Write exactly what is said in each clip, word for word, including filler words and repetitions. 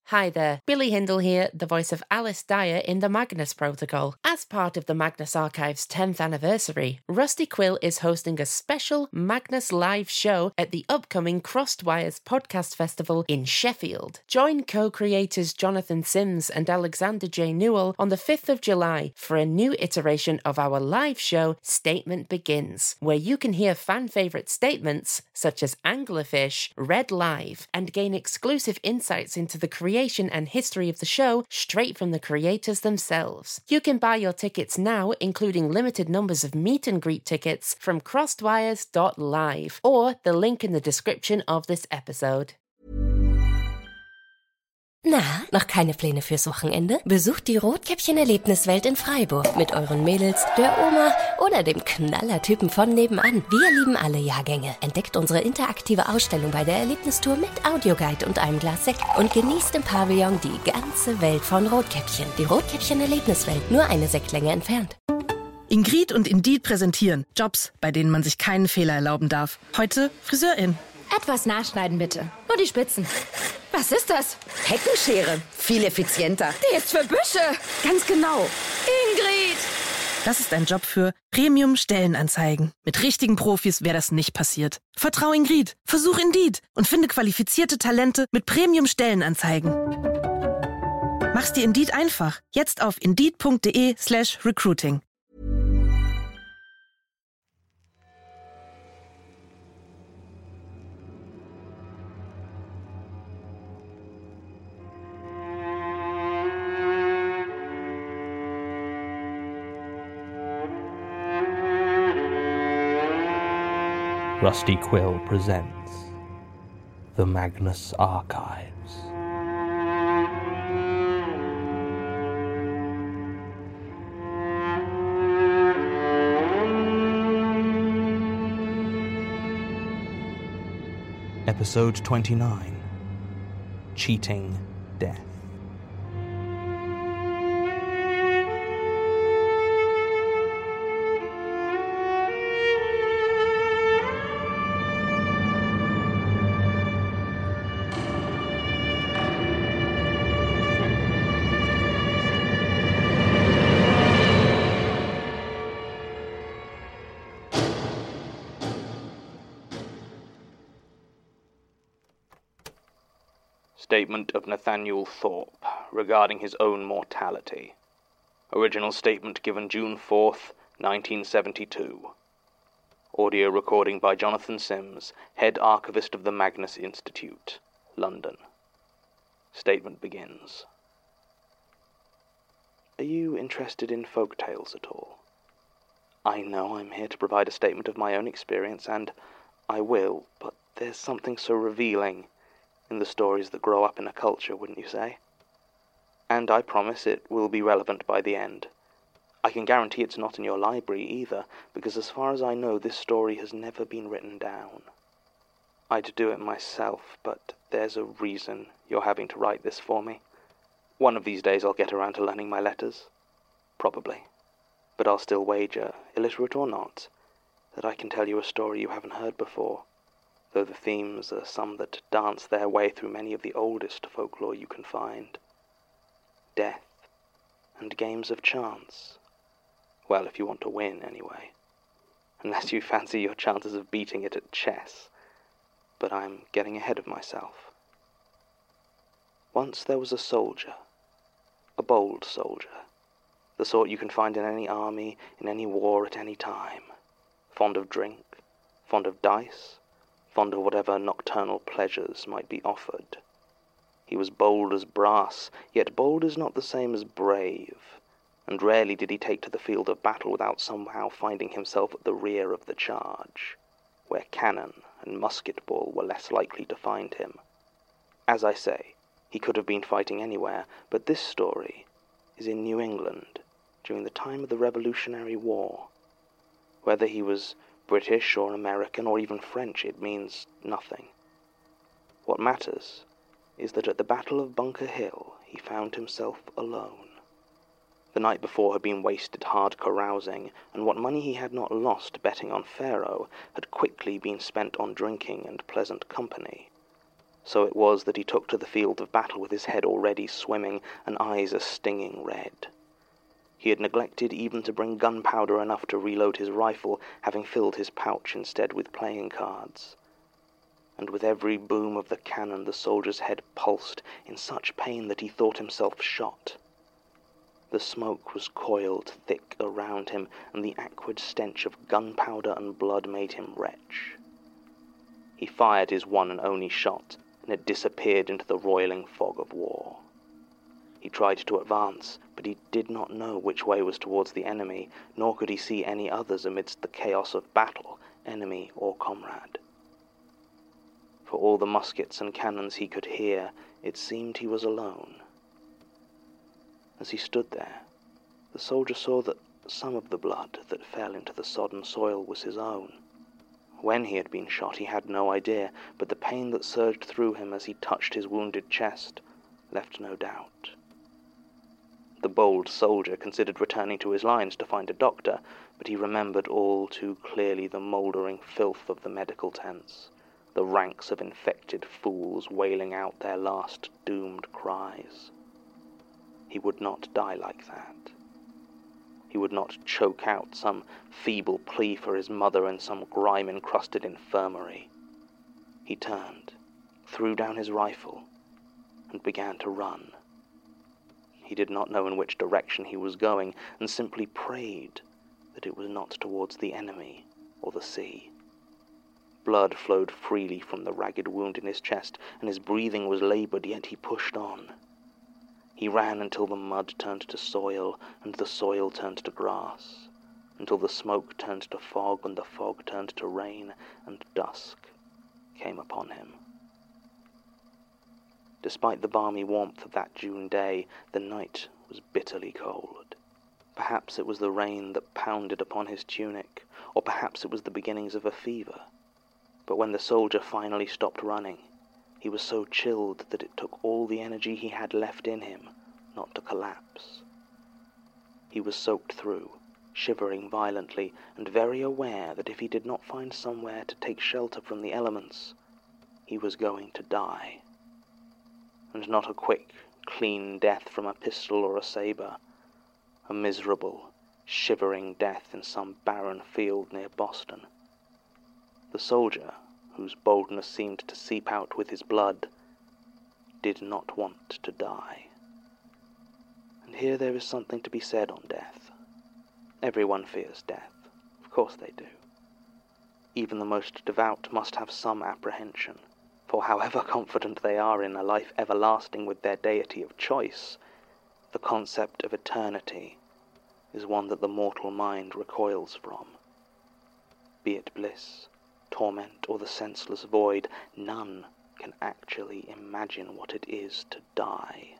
Hi there, Billy Hindle here, the voice of Alice Dyer in the Magnus Protocol. As part of the Magnus Archive's tenth anniversary, Rusty Quill is hosting a special Magnus live show at the upcoming Crossed Wires Podcast Festival in Sheffield. Join co-creators Jonathan Sims and Alexander J. Newell on the fifth of July for a new iteration of our live show, Statement Begins, where you can hear fan-favourite statements such as Anglerfish read live and gain exclusive insights into the creation and history of the show straight from the creators themselves. You can buy your tickets now, including limited numbers of meet and greet tickets from crossedwires dot live or the link in the description of this episode. Na, noch keine Pläne fürs Wochenende? Besucht die Rotkäppchen-Erlebniswelt in Freiburg mit euren Mädels, der Oma oder dem Knallertypen von nebenan. Wir lieben alle Jahrgänge. Entdeckt unsere interaktive Ausstellung bei der Erlebnistour mit Audioguide und einem Glas Sekt und genießt im Pavillon die ganze Welt von Rotkäppchen. Die Rotkäppchen-Erlebniswelt, nur eine Sektlänge entfernt. Ingrid und Indeed präsentieren Jobs, bei denen man sich keinen Fehler erlauben darf. Heute Friseurin. Etwas nachschneiden, bitte. Nur die Spitzen. Was ist das? Heckenschere. Viel effizienter. Die ist für Büsche. Ganz genau. Ingrid! Das ist ein Job für Premium-Stellenanzeigen. Mit richtigen Profis wäre das nicht passiert. Vertrau Ingrid. Versuch Indeed und finde qualifizierte Talente mit Premium-Stellenanzeigen. Mach's dir Indeed einfach. Jetzt auf indeed.de slash recruiting. Rusty Quill presents The Magnus Archives. Episode twenty-nine. Cheating Death. Statement of Nathaniel Thorpe regarding his own mortality. Original statement given June fourth, nineteen seventy-two. Audio recording by Jonathan Sims, head archivist of the Magnus Institute, London. Statement begins. Are you interested in folk tales at all? I know I'm here to provide a statement of my own experience, and I will, but there's something so revealing in the stories that grow up in a culture, wouldn't you say? And I promise it will be relevant by the end. I can guarantee it's not in your library either, because as far as I know, this story has never been written down. I'd do it myself, but there's a reason you're having to write this for me. One of these days I'll get around to learning my letters. Probably. But I'll still wager, illiterate or not, that I can tell you a story you haven't heard before, though the themes are some that dance their way through many of the oldest folklore you can find. Death and games of chance. Well, if you want to win, anyway. Unless you fancy your chances of beating it at chess. But I'm getting ahead of myself. Once there was a soldier. A bold soldier. The sort you can find in any army, in any war at any time. Fond of drink, fond of dice, fond of whatever nocturnal pleasures might be offered. He was bold as brass, yet bold is not the same as brave, and rarely did he take to the field of battle without somehow finding himself at the rear of the charge, where cannon and musket ball were less likely to find him. As I say, he could have been fighting anywhere, but this story is in New England during the time of the Revolutionary War. Whether he was British or American or even French, it means nothing. What matters is that at the Battle of Bunker Hill he found himself alone. The night before had been wasted hard carousing, and what money he had not lost betting on faro had quickly been spent on drinking and pleasant company. So it was that he took to the field of battle with his head already swimming and eyes a stinging red. He had neglected even to bring gunpowder enough to reload his rifle, having filled his pouch instead with playing cards. And with every boom of the cannon the soldier's head pulsed in such pain that he thought himself shot. The smoke was coiled thick around him, and the acrid stench of gunpowder and blood made him retch. He fired his one and only shot, and it disappeared into the roiling fog of war. He tried to advance, but he did not know which way was towards the enemy, nor could he see any others amidst the chaos of battle, enemy or comrade. For all the muskets and cannons he could hear, it seemed he was alone. As he stood there, the soldier saw that some of the blood that fell into the sodden soil was his own. When he had been shot he had no idea, but the pain that surged through him as he touched his wounded chest left no doubt. The bold soldier considered returning to his lines to find a doctor, but he remembered all too clearly the mouldering filth of the medical tents, the ranks of infected fools wailing out their last doomed cries. He would not die like that. He would not choke out some feeble plea for his mother in some grime-encrusted infirmary. He turned, threw down his rifle, and began to run. He did not know in which direction he was going, and simply prayed that it was not towards the enemy or the sea. Blood flowed freely from the ragged wound in his chest, and his breathing was labored, yet he pushed on. He ran until the mud turned to soil, and the soil turned to grass, until the smoke turned to fog, and the fog turned to rain, and dusk came upon him. Despite the balmy warmth of that June day, the night was bitterly cold. Perhaps it was the rain that pounded upon his tunic, or perhaps it was the beginnings of a fever. But when the soldier finally stopped running, he was so chilled that it took all the energy he had left in him not to collapse. He was soaked through, shivering violently, and very aware that if he did not find somewhere to take shelter from the elements, he was going to die. And not a quick, clean death from a pistol or a saber, a miserable, shivering death in some barren field near Boston. The soldier, whose boldness seemed to seep out with his blood, did not want to die. And here there is something to be said on death. Everyone fears death. Of course they do. Even the most devout must have some apprehension, for however confident they are in a life everlasting with their deity of choice, the concept of eternity is one that the mortal mind recoils from. Be it bliss, torment, or the senseless void, none can actually imagine what it is to die.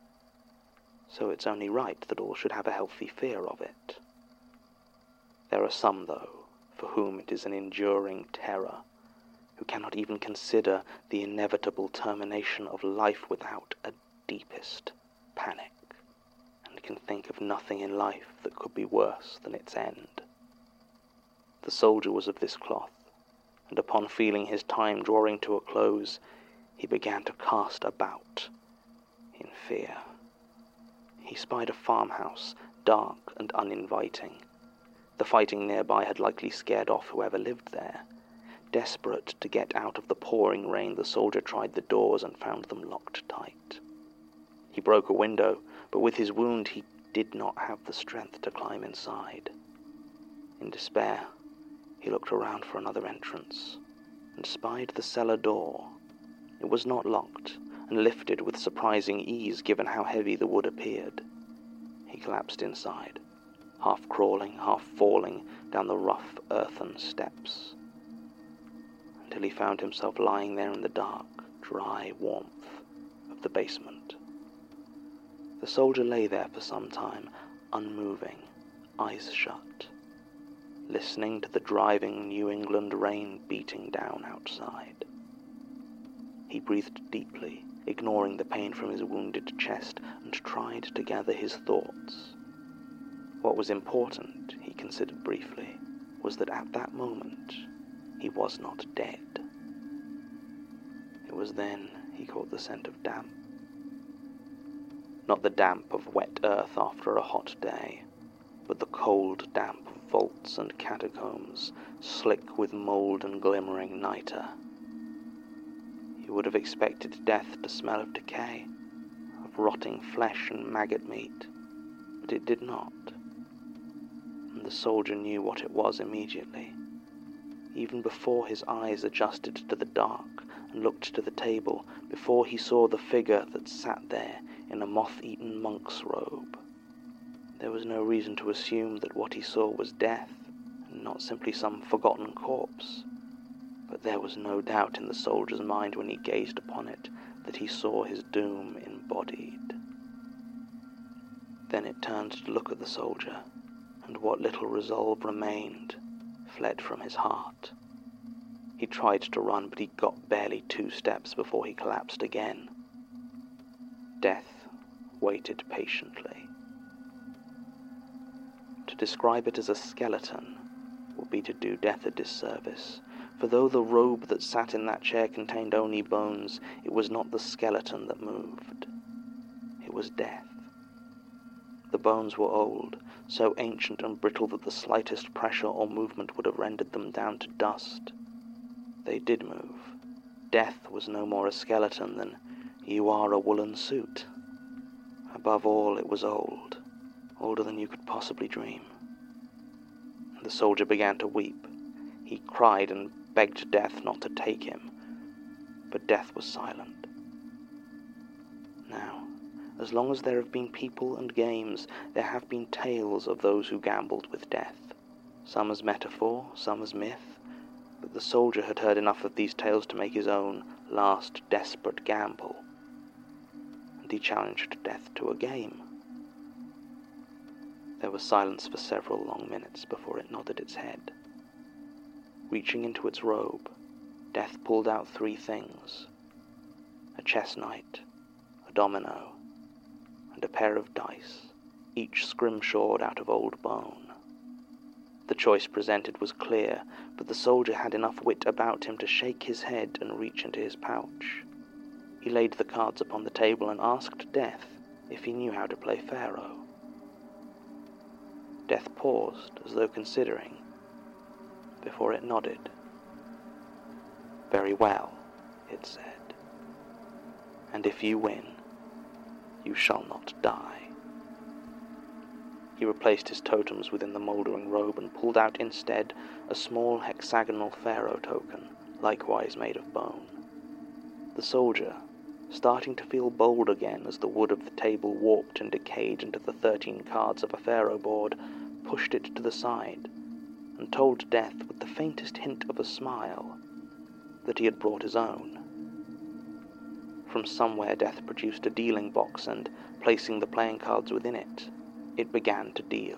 So it's only right that all should have a healthy fear of it. There are some, though, for whom it is an enduring terror, who cannot even consider the inevitable termination of life without a deepest panic, and can think of nothing in life that could be worse than its end. The soldier was of this cloth, and upon feeling his time drawing to a close, he began to cast about in fear. He spied a farmhouse, dark and uninviting. The fighting nearby had likely scared off whoever lived there. Desperate to get out of the pouring rain, the soldier tried the doors and found them locked tight. He broke a window, but with his wound he did not have the strength to climb inside. In despair, he looked around for another entrance, and spied the cellar door. It was not locked, and lifted with surprising ease given how heavy the wood appeared. He collapsed inside, half crawling, half falling down the rough earthen steps, until he found himself lying there in the dark, dry warmth of the basement. The soldier lay there for some time, unmoving, eyes shut, listening to the driving New England rain beating down outside. He breathed deeply, ignoring the pain from his wounded chest, and tried to gather his thoughts. What was important, he considered briefly, was that at that moment he was not dead. It It was then he caught the scent of damp. Not the damp of wet earth after a hot day, but the cold damp of vaults and catacombs, slick with mould and glimmering nitre. He would have expected death to smell of decay, of rotting flesh and maggot meat, but it did not. And the soldier knew what it was immediately. Even before his eyes adjusted to the dark and looked to the table, before he saw the figure that sat there in a moth-eaten monk's robe. There was no reason to assume that what he saw was death, and not simply some forgotten corpse. But there was no doubt in the soldier's mind when he gazed upon it that he saw his doom embodied. Then it turned to look at the soldier, and what little resolve remained fled from his heart. He tried to run, but he got barely two steps before he collapsed again. Death waited patiently. To describe it as a skeleton would be to do death a disservice, for though the robe that sat in that chair contained only bones, it was not the skeleton that moved. It was death. The bones were old, so ancient and brittle that the slightest pressure or movement would have rendered them down to dust. They did move. Death was no more a skeleton than you are a woolen suit. Above all, it was old, older than you could possibly dream. The soldier began to weep. He cried and begged death not to take him, but death was silent. Now, as long as there have been people and games, there have been tales of those who gambled with death, some as metaphor, some as myth, but the soldier had heard enough of these tales to make his own last desperate gamble, and he challenged death to a game. There was silence for several long minutes before it nodded its head. Reaching into its robe, death pulled out three things: a chess knight, a domino, and a pair of dice, each scrimshawed out of old bone. The choice presented was clear, but the soldier had enough wit about him to shake his head and reach into his pouch. He laid the cards upon the table and asked Death if he knew how to play Pharaoh. Death paused, as though considering, before it nodded. "Very well," it said, "and if you win, you shall not die." He replaced his totems within the mouldering robe and pulled out instead a small hexagonal pharaoh token, likewise made of bone. The soldier, starting to feel bold again as the wood of the table warped and decayed into the thirteen cards of a pharaoh board, pushed it to the side, and told Death with the faintest hint of a smile that he had brought his own. From somewhere Death produced a dealing box, and, placing the playing cards within it, it began to deal.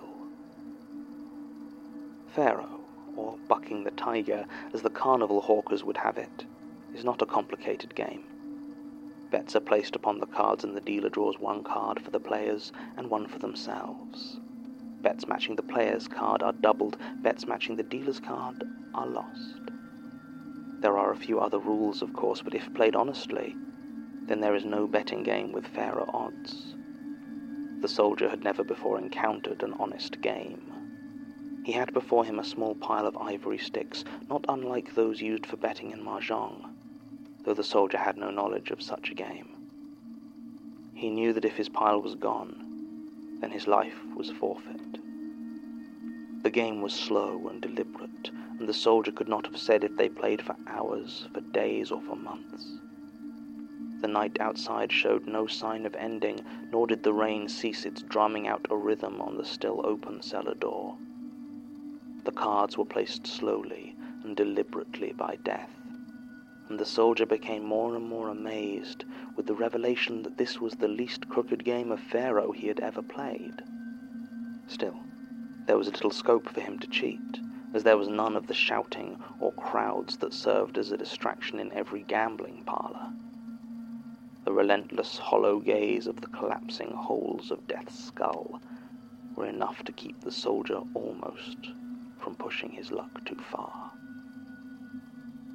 Pharaoh, or bucking the tiger, as the carnival hawkers would have it, is not a complicated game. Bets are placed upon the cards, and the dealer draws one card for the players and one for themselves. Bets matching the player's card are doubled, bets matching the dealer's card are lost. There are a few other rules, of course, but if played honestly, then there is no betting game with fairer odds. The soldier had never before encountered an honest game. He had before him a small pile of ivory sticks, not unlike those used for betting in mahjong, though the soldier had no knowledge of such a game. He knew that if his pile was gone, then his life was forfeit. The game was slow and deliberate, and the soldier could not have said if they played for hours, for days, or for months. The night outside showed no sign of ending, nor did the rain cease its drumming out a rhythm on the still open cellar door. The cards were placed slowly and deliberately by Death, and the soldier became more and more amazed with the revelation that this was the least crooked game of Pharaoh he had ever played. Still, there was little scope for him to cheat, as there was none of the shouting or crowds that served as a distraction in every gambling parlour. The relentless hollow gaze of the collapsing holes of Death's skull were enough to keep the soldier almost from pushing his luck too far.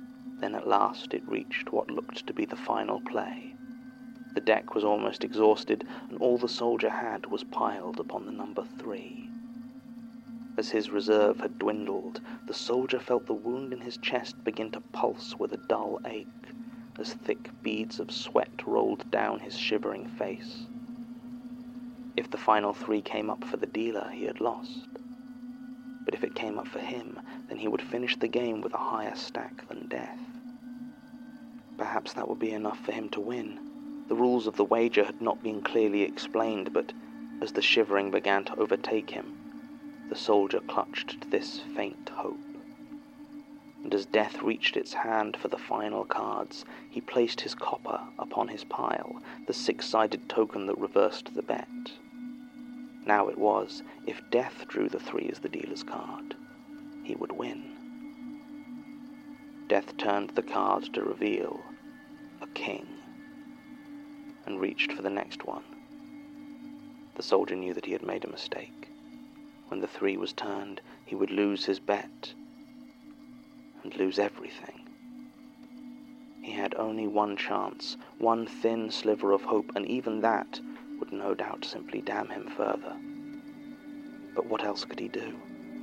Then at last it reached what looked to be the final play. The deck was almost exhausted, and all the soldier had was piled upon the number three. As his reserve had dwindled, the soldier felt the wound in his chest begin to pulse with a dull ache, as thick beads of sweat rolled down his shivering face. If the final three came up for the dealer, he had lost. But if it came up for him, then he would finish the game with a higher stack than death. Perhaps that would be enough for him to win. The rules of the wager had not been clearly explained, but as the shivering began to overtake him, the soldier clutched to this faint hope. And as death reached its hand for the final cards, he placed his copper upon his pile, the six-sided token that reversed the bet. Now it was, if death drew the three as the dealer's card, he would win. Death turned the card to reveal a king, and reached for the next one. The soldier knew that he had made a mistake. When the three was turned, he would lose his bet, and lose everything. He had only one chance, one thin sliver of hope, and even that would no doubt simply damn him further. But what else could he do?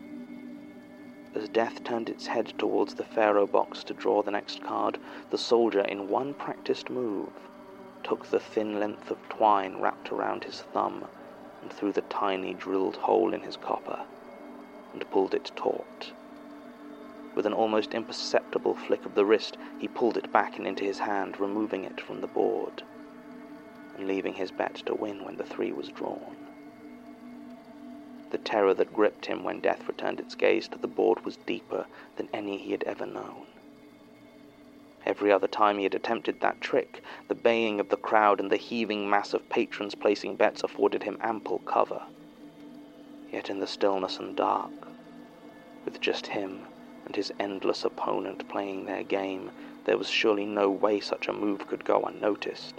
As death turned its head towards the pharaoh box to draw the next card, the soldier, in one practiced move, took the thin length of twine wrapped around his thumb and through the tiny drilled hole in his copper, and pulled it taut. With an almost imperceptible flick of the wrist, he pulled it back and into his hand, removing it from the board, and leaving his bet to win when the three was drawn. The terror that gripped him when death returned its gaze to the board was deeper than any he had ever known. Every other time he had attempted that trick, the baying of the crowd and the heaving mass of patrons placing bets afforded him ample cover. Yet in the stillness and dark, with just him and his endless opponent playing their game, there was surely no way such a move could go unnoticed.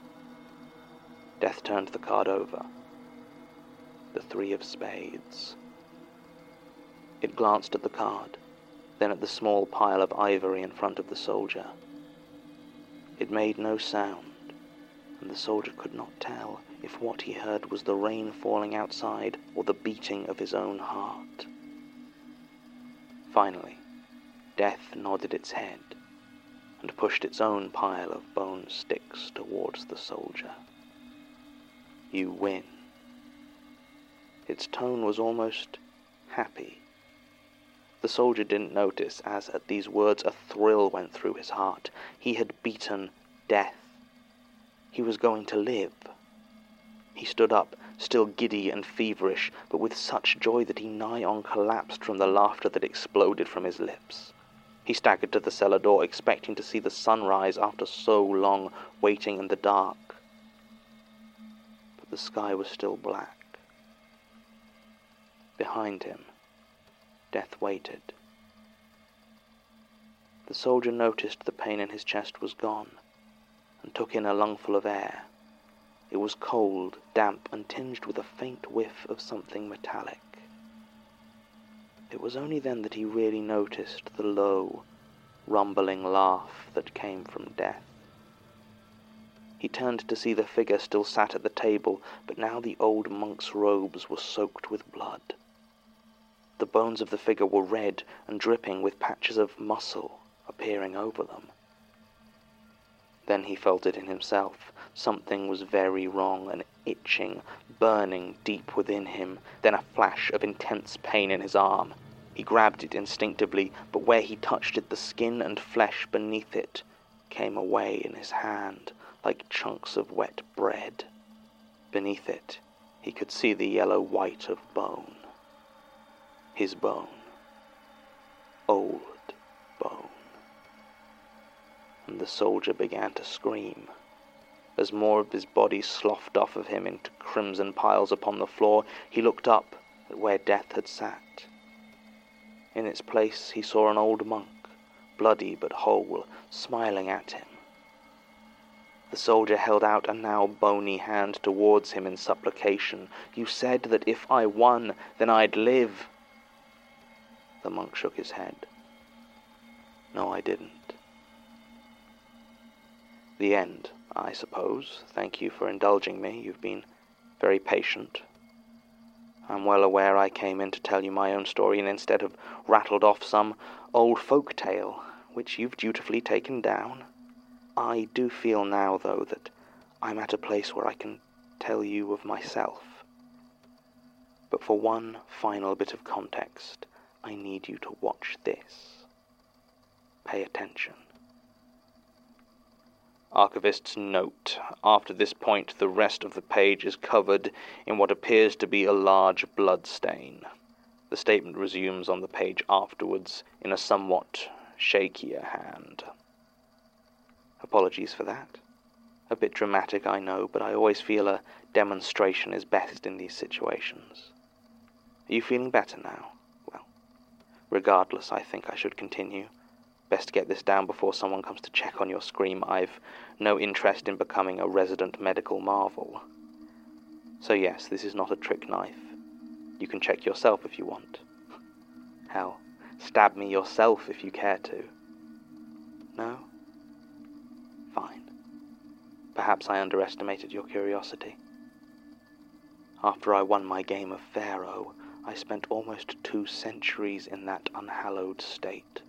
Death turned the card over. The three of spades. It glanced at the card, then at the small pile of ivory in front of the soldier. It made no sound, and the soldier could not tell if what he heard was the rain falling outside or the beating of his own heart. Finally, death nodded its head and pushed its own pile of bone sticks towards the soldier. You win. Its tone was almost happy. The soldier didn't notice as at these words a thrill went through his heart. He had beaten death. He was going to live. He stood up, still giddy and feverish, but with such joy that he nigh on collapsed from the laughter that exploded from his lips. He staggered to the cellar door, expecting to see the sun rise after so long waiting in the dark. But the sky was still black. Behind him, death waited. The soldier noticed the pain in his chest was gone, and took in a lungful of air. It was cold, damp, and tinged with a faint whiff of something metallic. It was only then that he really noticed the low, rumbling laugh that came from death. He turned to see the figure still sat at the table, but now the old monk's robes were soaked with blood. The bones of the figure were red and dripping with patches of muscle appearing over them. Then he felt it in himself. Something was very wrong, an itching, burning deep within him, then a flash of intense pain in his arm. He grabbed it instinctively, but where he touched it, the skin and flesh beneath it came away in his hand like chunks of wet bread. Beneath it, he could see the yellow white of bone. His bone. Old bone. And the soldier began to scream. As more of his body sloughed off of him into crimson piles upon the floor, he looked up at where death had sat. In its place he saw an old monk, bloody but whole, smiling at him. The soldier held out a now bony hand towards him in supplication. "You said that if I won, then I'd live." The monk shook his head. "No, I didn't. The end, I suppose. Thank you for indulging me. You've been very patient. I'm well aware I came in to tell you my own story, and instead have rattled off some old folk tale, which you've dutifully taken down. I do feel now, though, that I'm at a place where I can tell you of myself. But for one final bit of context, I need you to watch this. Pay attention. Archivist's note. After this point, the rest of the page is covered in what appears to be a large blood stain. The statement resumes on the page afterwards in a somewhat shakier hand. Apologies for that. A bit dramatic, I know, but I always feel a demonstration is best in these situations. Are you feeling better now? Well, regardless, I think I should continue. Best get this down before someone comes to check on your scream. I've no interest in becoming a resident medical marvel. So yes, this is not a trick knife. You can check yourself if you want. Hell, stab me yourself if you care to. No? Fine. Perhaps I underestimated your curiosity. After I won my game of Pharaoh, I spent almost two centuries in that unhallowed state.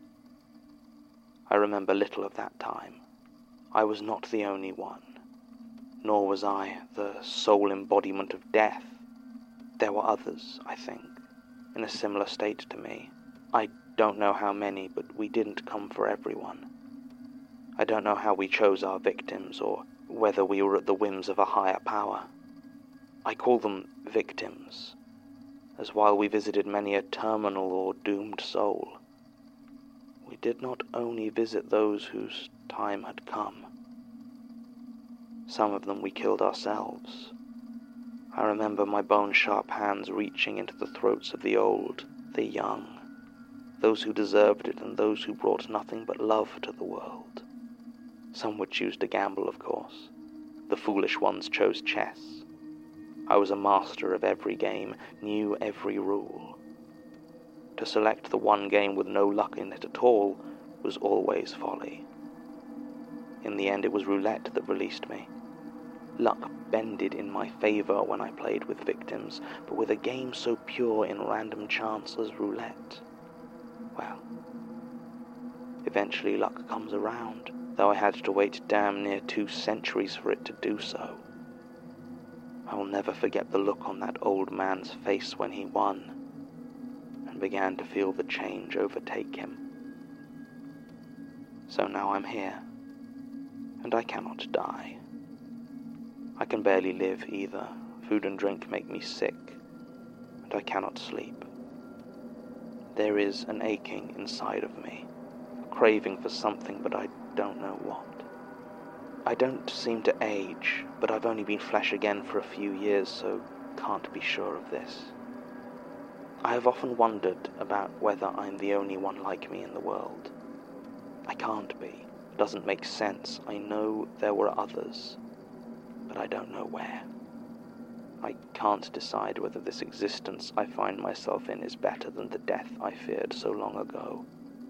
I remember little of that time. I was not the only one, nor was I the sole embodiment of death. There were others, I think, in a similar state to me. I don't know how many, but we didn't come for everyone. I don't know how we chose our victims, or whether we were at the whims of a higher power. I call them victims, as while we visited many a terminal or doomed soul, we did not only visit those whose time had come. Some of them we killed ourselves. I remember my bone-sharp hands reaching into the throats of the old, the young, those who deserved it and those who brought nothing but love to the world. Some would choose to gamble, of course. The foolish ones chose chess. I was a master of every game, knew every rule. To select the one game with no luck in it at all was always folly. In the end, it was roulette that released me. Luck bended in my favor when I played with victims, but with a game so pure in random chance as roulette, well, eventually luck comes around, though I had to wait damn near two centuries for it to do so. I will never forget the look on that old man's face when he won, and began to feel the change overtake him. So now I'm here, and I cannot die. I can barely live either. Food and drink make me sick, and I cannot sleep. There is an aching inside of me, a craving for something, but I don't know what. I don't seem to age, but I've only been flesh again for a few years, so can't be sure of this. I have often wondered about whether I'm the only one like me in the world. I can't be. It doesn't make sense. I know there were others, but I don't know where. I can't decide whether this existence I find myself in is better than the death I feared so long ago.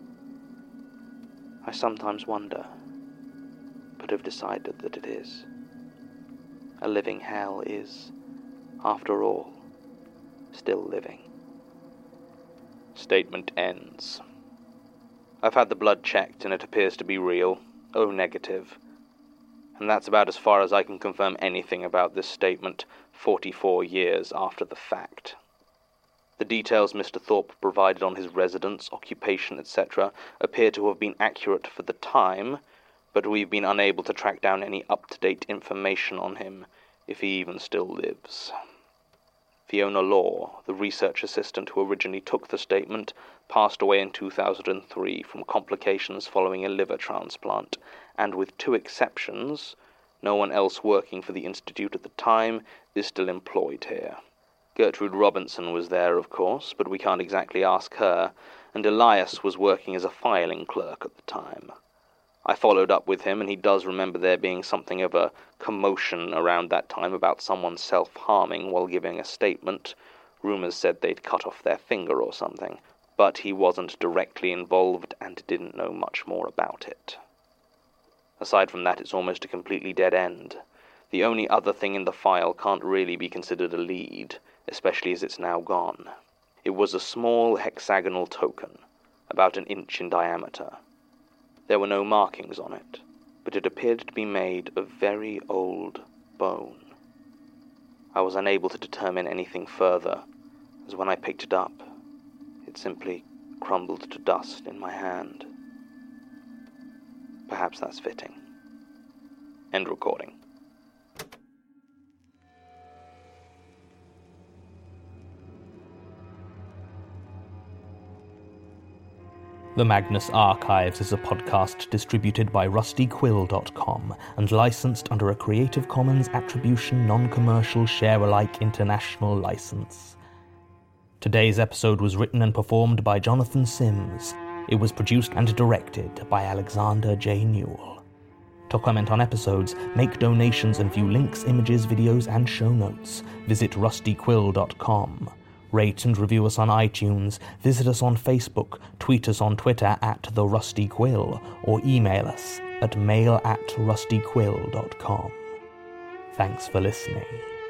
I sometimes wonder, but have decided that it is. A living hell is, after all, still living. Statement ends. I've had the blood checked and it appears to be real, O negative. And that's about as far as I can confirm anything about this statement forty-four years after the fact. The details Mister Thorpe provided on his residence, occupation, et cetera appear to have been accurate for the time, but we've been unable to track down any up-to-date information on him, if he even still lives. Fiona Law, the research assistant who originally took the statement, passed away in two thousand three from complications following a liver transplant, and with two exceptions, no one else working for the Institute at the time is still employed here. Gertrude Robinson was there, of course, but we can't exactly ask her, and Elias was working as a filing clerk at the time. I followed up with him, and he does remember there being something of a commotion around that time about someone self-harming while giving a statement. Rumors said they'd cut off their finger or something, but he wasn't directly involved and didn't know much more about it. Aside from that, it's almost a completely dead end. The only other thing in the file can't really be considered a lead, especially as it's now gone. It was a small hexagonal token, about an inch in diameter. There were no markings on it, but it appeared to be made of very old bone. I was unable to determine anything further, as when I picked it up, it simply crumbled to dust in my hand. Perhaps that's fitting. End recording. The Magnus Archives is a podcast distributed by rusty quill dot com and licensed under a Creative Commons Attribution Non-Commercial Share-alike International License. Today's episode was written and performed by Jonathan Sims. It was produced and directed by Alexander J. Newell. To comment on episodes, make donations and view links, images, videos, and show notes, visit rusty quill dot com. Rate and review us on iTunes, visit us on Facebook, tweet us on Twitter at The Rusty Quill, or email us at mail at rusty quill dot com. Thanks for listening.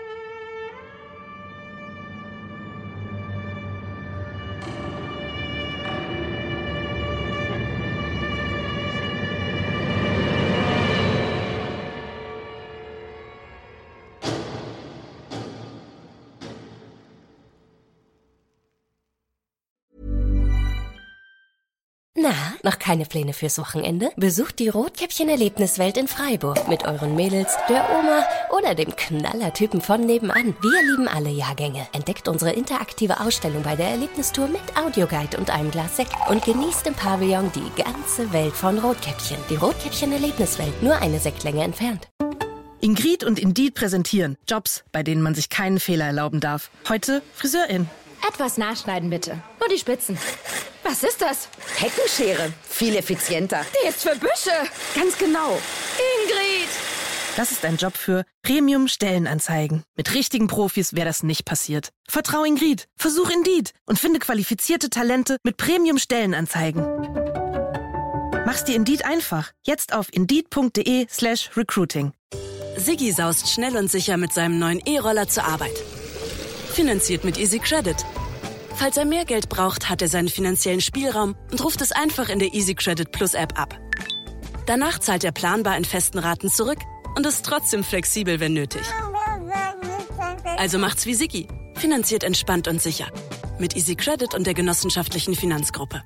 Na, noch keine Pläne fürs Wochenende? Besucht die Rotkäppchen-Erlebniswelt in Freiburg mit euren Mädels, der Oma oder dem Knallertypen von nebenan. Wir lieben alle Jahrgänge. Entdeckt unsere interaktive Ausstellung bei der Erlebnistour mit Audioguide und einem Glas Sekt und genießt im Pavillon die ganze Welt von Rotkäppchen. Die Rotkäppchen-Erlebniswelt, nur eine Sektlänge entfernt. Ingrid und Indeed präsentieren Jobs, bei denen man sich keinen Fehler erlauben darf. Heute Friseurin. Etwas nachschneiden, bitte. Nur die Spitzen. Was ist das? Heckenschere. Viel effizienter. Die ist für Büsche. Ganz genau. Ingrid! Das ist ein Job für Premium-Stellenanzeigen. Mit richtigen Profis wäre das nicht passiert. Vertrau Ingrid. Versuch Indeed und finde qualifizierte Talente mit Premium-Stellenanzeigen. Mach's dir Indeed einfach. Jetzt auf indeed.de slash recruiting. Siggi saust schnell und sicher mit seinem neuen E-Roller zur Arbeit. Finanziert mit Easy Credit. Falls er mehr Geld braucht, hat er seinen finanziellen Spielraum und ruft es einfach in der Easy Credit Plus App ab. Danach zahlt er planbar in festen Raten zurück und ist trotzdem flexibel, wenn nötig. Also macht's wie Siggi. Finanziert entspannt und sicher. Mit Easy Credit und der genossenschaftlichen Finanzgruppe.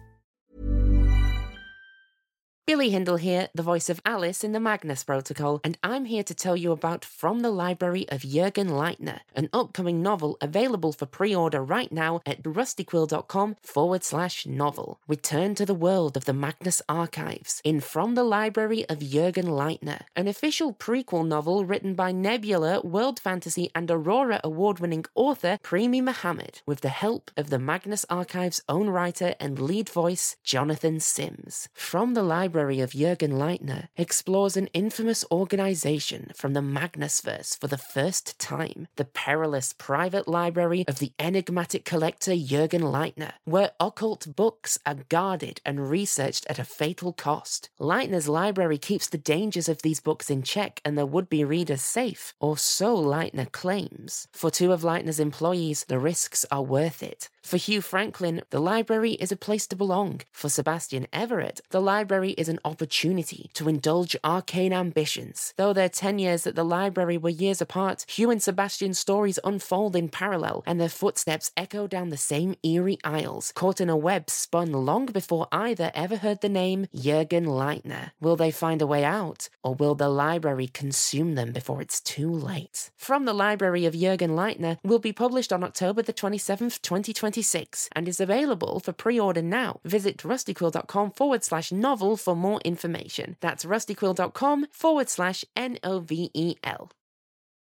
Billy Hindle here, the voice of Alice in the Magnus Protocol, and I'm here to tell you about From the Library of Jürgen Leitner, an upcoming novel available for pre-order right now at rustyquill.com forward slash novel. Return to the world of the Magnus Archives in From the Library of Jürgen Leitner, an official prequel novel written by Nebula, World Fantasy and Aurora award-winning author Premi Mohammed, with the help of the Magnus Archives' own writer and lead voice, Jonathan Sims. From the Library of Jürgen Leitner explores an infamous organization from the Magnusverse for the first time, the perilous private library of the enigmatic collector Jürgen Leitner, where occult books are guarded and researched at a fatal cost. Leitner's library keeps the dangers of these books in check and their would-be readers safe, or so Leitner claims. For two of Leitner's employees, the risks are worth it. For Hugh Franklin, the library is a place to belong. For Sebastian Everett, the library is an opportunity to indulge arcane ambitions. Though their tenures at the library were years apart, Hugh and Sebastian's stories unfold in parallel, and their footsteps echo down the same eerie aisles, caught in a web spun long before either ever heard the name Jürgen Leitner. Will they find a way out, or will the library consume them before it's too late? From the Library of Jürgen Leitner will be published on October the twenty-seventh, twenty twenty-six, and is available for pre-order now. Visit rustyquill.com forward slash novel for more information. That's rustyquill.com forward slash N O V E L.